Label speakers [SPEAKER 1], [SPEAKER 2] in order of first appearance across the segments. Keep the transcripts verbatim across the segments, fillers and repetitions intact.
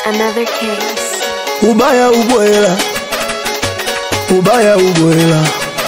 [SPEAKER 1] Another case.
[SPEAKER 2] Ubaya ubwela, ubaya ubwela.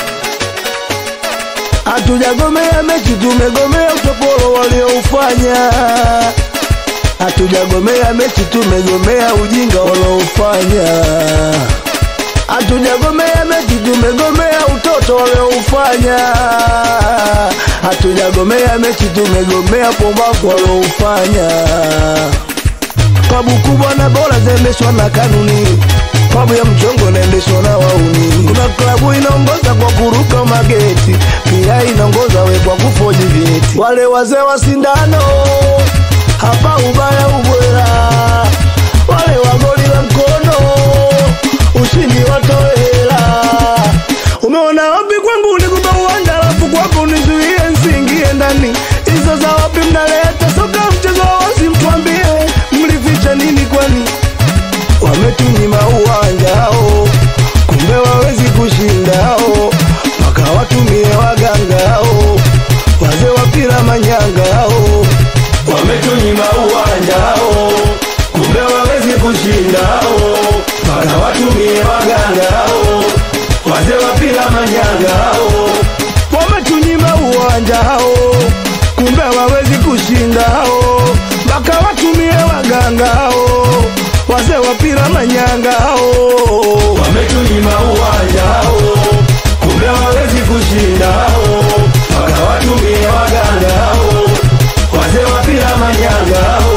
[SPEAKER 2] Hatujagomea mechi, tumegomea utopolo walioufanya. Hatujagomea mechi, tumegomea ujinga walioufanya. Hatujagomea mechi, tumegomea utoto walioufanya. Hatujagomea mechi, tumegomea pombaku walioufanya. Klabu kubwa na bora zendeshwa na kanuni, klabu ya mchongo naendeshwa na wauni. Kuna klabu inaongoza kwa kuruka mageti, pia inaongoza we kwa kufoji vyeti. Wale wazee wa sindano, hapa ubaya ubwela. Wale wagoli la mkono, ushindi watohela. Umeona wapi kwangu nikupa uwanja, alafu kwako nizuie nsiingie ndani. Hizo za wapi mnaleta soka mchezo wazi, mtuambie mlificha nini kwani? Wametunyima uwanjao, kumbe wawezi kushindao. Maka watumie wagangao, wazee wapira manyangao. Wametunyima uwanjao, kumbe wawezi kushindao. Maka watumie wagangao, wazee wapira manyangao. Wametunyima uwanjao, kumbe wawezi kushindao. Maka watumie wagangao, wazee wapira manyangao. Wametunyima uwanjao, kumbe wawezi kushindao. Maka watumie wagangao, wazee wapira manyangao.